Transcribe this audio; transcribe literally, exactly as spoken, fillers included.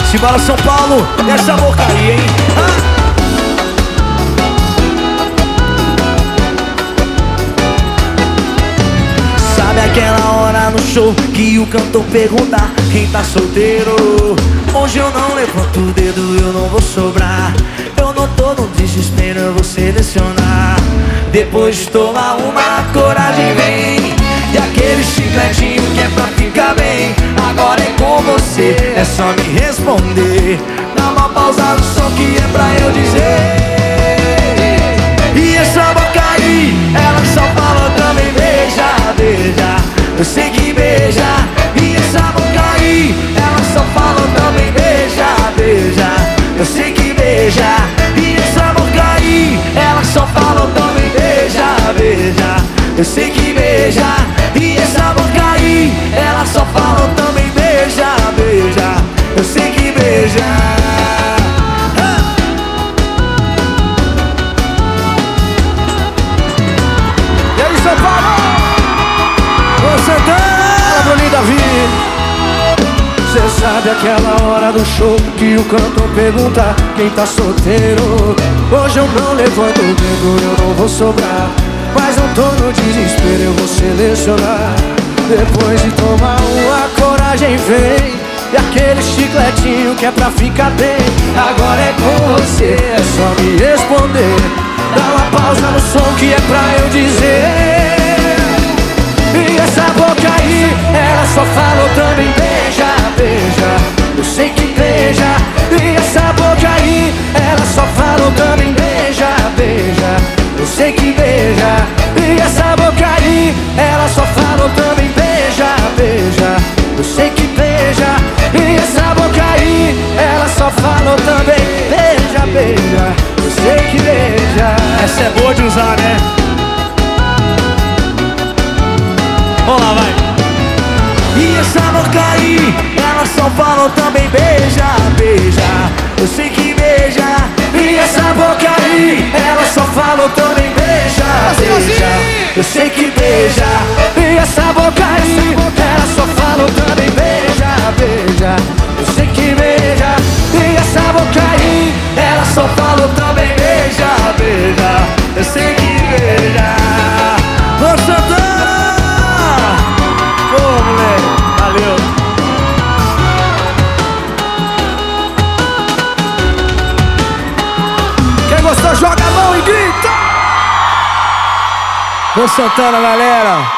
Simbora São Paulo, essa boca aí, hein? Ah! Sabe aquela hora no show que o cantor pergunta quem tá solteiro? Hoje eu não levanto o dedo, eu não vou sobrar. Eu não tô no desespero, eu vou selecionar. Depois de tomar uma, coragem vem. E aquele chicletinho que é pra ficar bem. Agora é com você, é só me responder. Dá uma pausa no som que é pra eu dizer. E essa boca aí, ela só fala também beija, beija. Eu sei que beija. E essa boca aí, ela só fala também beija, beija. Eu sei que beija. E essa boca aí, ela só fala também beija, beija. Eu sei que beija. E essa boca aí, ela só fala também beija, beija. Eu sei que beija. E aí, São Paulo? Ô Santana, Bruninho Davi. Cê sabe aquela hora do show que o cantor pergunta quem tá solteiro? Hoje eu não levanto o dedo, eu não vou sobrar. Mas não tô no desespero, eu vou selecionar. Depois de tomar uma, coragem vem. E aquele chicletinho que é pra ficar bem. Agora é com você, é só me responder. Dá uma pausa no som que é pra eu dizer. E essa boca aí, ela só fala também beija, beija. Eu sei que beija. E essa boca aí, ela só fala também beija, beija. Eu sei que beija. E essa boca aí, ela só fala também beija, beija. Eu sei que beija. E essa boca aí, ela só fala também beija, beija. Eu sei que beija. Essa é boa de usar, né? Vamos lá, vai. E essa boca aí, ela só fala também beija, beija. Eu sei que beija. E essa boca aí, ela só fala também beija, beija. Eu sei que beija. E essa boca aí, ela só fala também beija, beija. Eu sei que beija. E essa boca aí, ela só fala também beija, beija. Eu sei que beija. Ô Santana! Ô moleque, valeu. Quem gostou, joga a mão e grita. Ô Santana, galera.